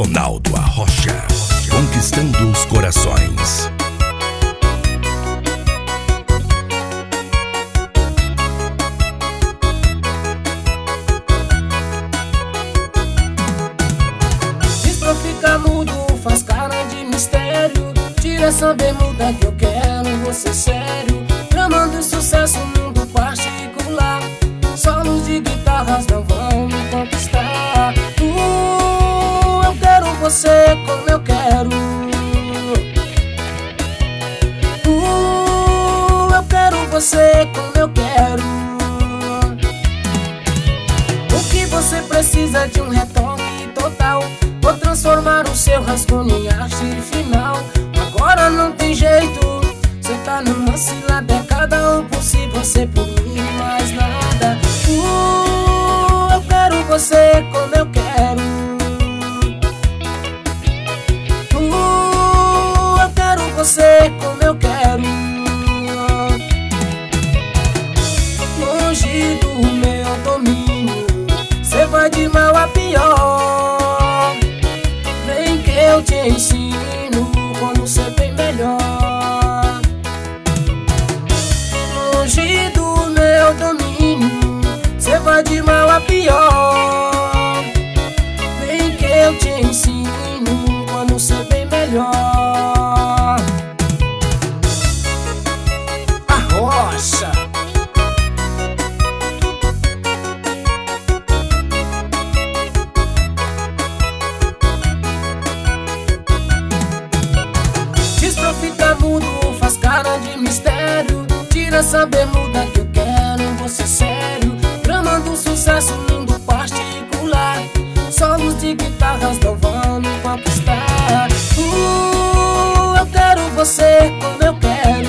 Ronaldo Arrocha, conquistando os corações. Diz pra ficar mudo, faz cara de mistério. Tira essa bermuda que eu quero você sério. Tramando sucesso, mundo particular. Solos de guitarras não vão me conquistar. Eu quero você como eu quero. Eu quero você como eu quero. O que você precisa de um retoque total. Vou transformar o seu rascunho em arte final. Agora não tem jeito. Cê tá numa cilada, cada um por si, você por mim, mais nada. Eu quero você como eu quero. Eu quero você como eu quero. Longe do meu domínio, cê vai de mal a pior. Vem que eu te ensino como ser bem melhor. Longe do meu domínio, cê vai de mal a pior. Vem que eu te ensino como ser bem melhor. Arrocha. Diz pra ficar mudo, faz cara de mistério. Tira essa bermuda que eu quero você sério. Tramando sucesso, mundo particular. Solos de guitarras não vão me conquistar. Eu quero você como eu quero.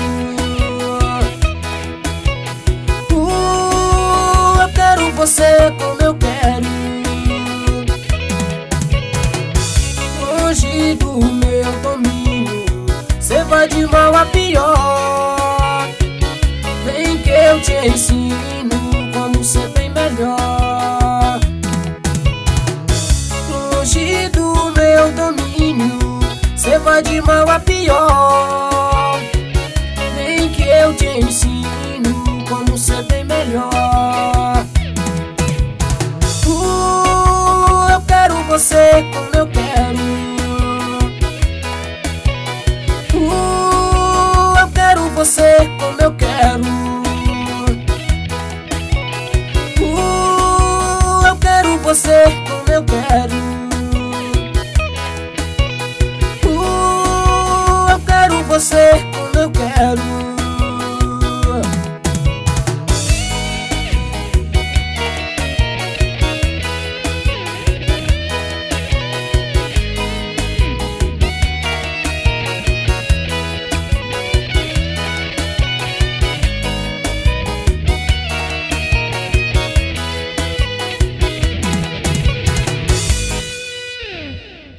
Eu quero você como eu quero. Longe do meu domínio, cê vai de mal a pior. Vem que eu te ensino como ser bem melhor. Longe do meu domínio, cê vai de mal a pior. Vem que eu te ensino como ser bem melhor. Eu quero você como eu quero. Eu quero você como eu quero. Eu quero você como eu quero. Eu quero você